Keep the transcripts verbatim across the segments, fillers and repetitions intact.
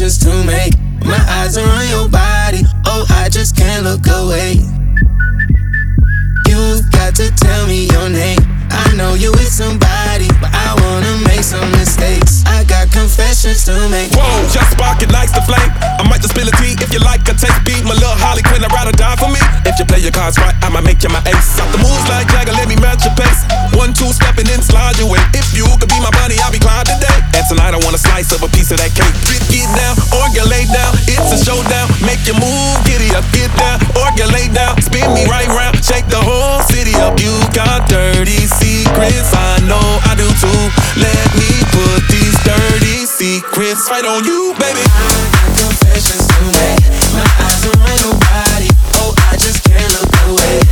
confessions to make. My eyes are on your body, oh, I just can't look away. You've got to tell me your name. I know you with somebody, but I wanna make some mistakes. I got confessions to make. Whoa, just spark it, lights the flame. I might just spill a tea if you like a taste beat. My little Harley Quinn, I'd rather die for me. If you play your cards right, I might make you my ace. Got the moves like Jagger, let me match your pace. One, two, stepping in, slide your way. If you could be my buddy, I'll be Clyde today. And tonight I want a slice of a piece of that cake. Get, get down, or get laid down. It's a showdown. Make your move, giddy up, get down, or get laid down. Spin me right round, shake the whole city up. You got dirty secrets, I know I do too. Let me put these dirty secrets right on you, baby. I got confessions to make. My eyes are on your body, oh, I just can't look away.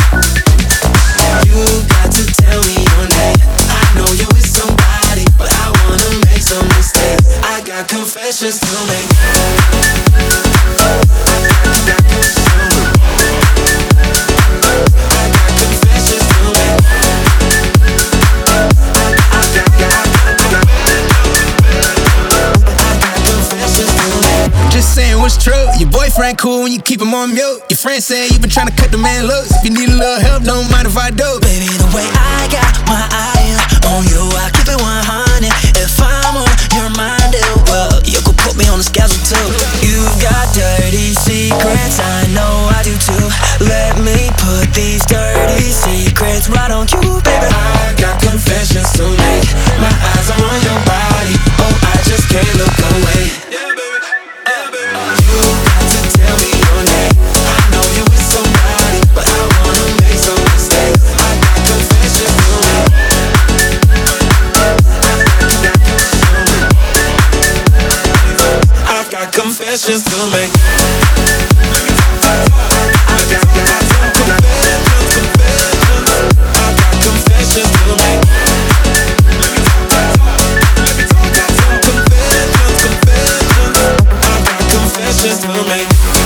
You got to tell me your name. I know you with somebody, but I wanna make some mistakes. I got confessions to make. Just saying what's true. Your boyfriend cool when you keep him on mute. Your friend said you been trying to cut the man loose. If you need a little help, don't mind if I do. Baby, the way I got my eye on you, I keep it one hundred. If I'm on your mind, well, you could put me on the schedule too. You've got dirty secrets, I know I do too. Let me put these dirty secrets right on you, baby. I got confessions to make. My eyes are on your body, oh, I just can't look away. Yeah, baby. Yeah, baby. You got to tell me your name. I know you with somebody, but I wanna make some mistakes. I got confessions to make. I've got confessions to make. Confessions to make.